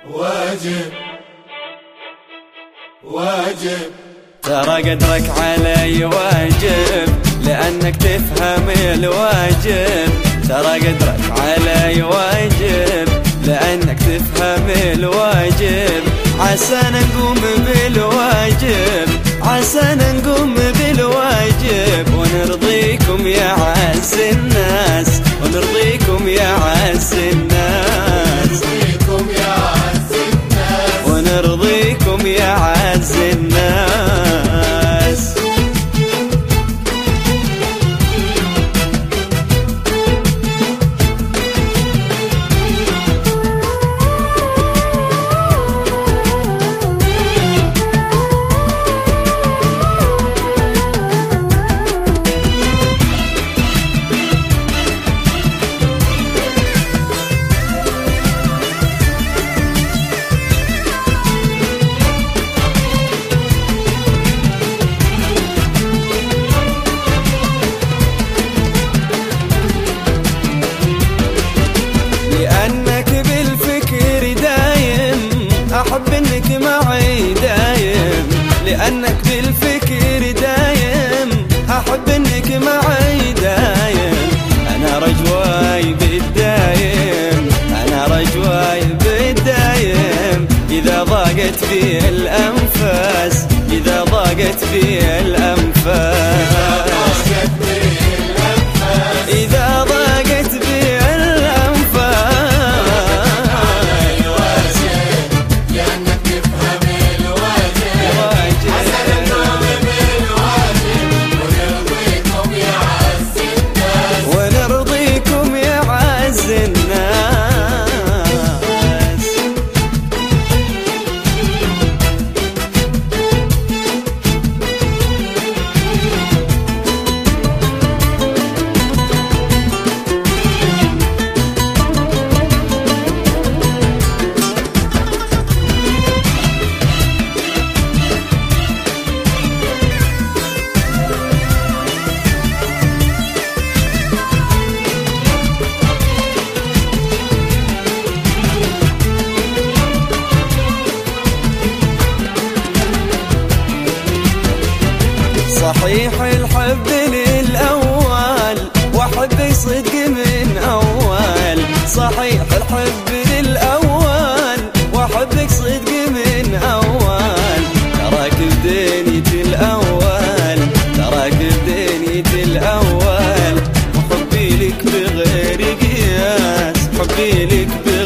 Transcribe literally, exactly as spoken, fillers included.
واجب واجب ترى قدرك علي واجب لأنك تفهم الواجب. ترى قدرك علي واجب لأنك تفهم الواجب. عسى نقوم بالواجب، عسى نقوم بالواجب، ونرضيكم يا عز الناس، ونرضيكم يا عز الناس، ونرضيكم يا عز الناس، ونرضيكم يا عز الناس. لأنك بالفكر دايم، أحب إنك معي دايم. لأنك بالفكر دايم، أحب إنك معي دايم. أنا رجواي بالدايم، أنا رجواي بالدايم. إذا ضاقت بي الأنفاس، إذا ضاقت بي الأنفاس، إذا ضاقت بي صحيح الحب للأول وحب صدق من أول. صحيح الحب للأول وحبك صدق من أول. تراك بدنيتي الأول، تراك بدنيتي الأول، وحبي لك بغير قياس، حبي لك بغير